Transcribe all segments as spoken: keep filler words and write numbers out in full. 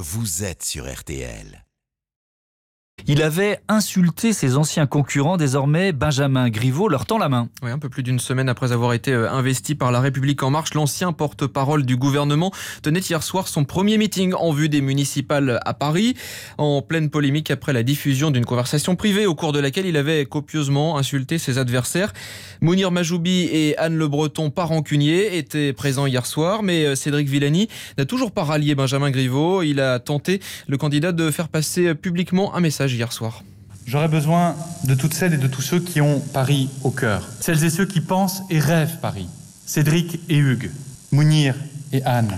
vous êtes sur R T L. Il avait insulté ses anciens concurrents. Désormais, Benjamin Griveaux leur tend la main. Oui, un peu plus d'une semaine après avoir été investi par La République En Marche, l'ancien porte-parole du gouvernement tenait hier soir son premier meeting en vue des municipales à Paris, en pleine polémique après la diffusion d'une conversation privée au cours de laquelle il avait copieusement insulté ses adversaires. Mounir Majoubi et Anne Le Breton, pas rancuniers, étaient présents hier soir, mais Cédric Villani n'a toujours pas rallié Benjamin Griveaux. Il a tenté, le candidat, de faire passer publiquement un message hier soir. J'aurais besoin de toutes celles et de tous ceux qui ont Paris au cœur. Celles et ceux qui pensent et rêvent Paris. Cédric et Hugues, Mounir et Anne.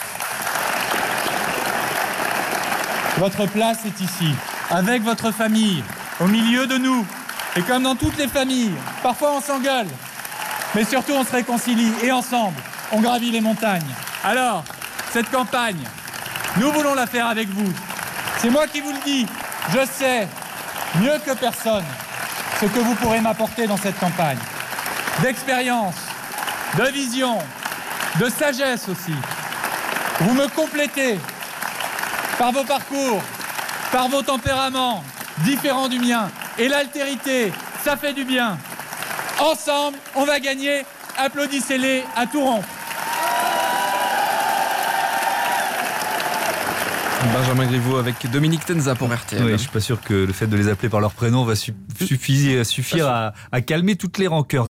Votre place est ici, avec votre famille, au milieu de nous. Et comme dans toutes les familles, parfois on s'engueule, mais surtout on se réconcilie et ensemble, on gravit les montagnes. Alors, cette campagne, nous voulons la faire avec vous. C'est moi qui vous le dis. Je sais, mieux que personne, ce que vous pourrez m'apporter dans cette campagne. D'expérience, de vision, de sagesse aussi. Vous me complétez par vos parcours, par vos tempéraments différents du mien. Et l'altérité, ça fait du bien. Ensemble, on va gagner. Applaudissez-les à tout rompre. Benjamin Griveaux avec Dominique Tenza pour R T L. Oui, je suis pas sûr que le fait de les appeler par leur prénom va su- suffire, suffire à, à calmer toutes les rancœurs.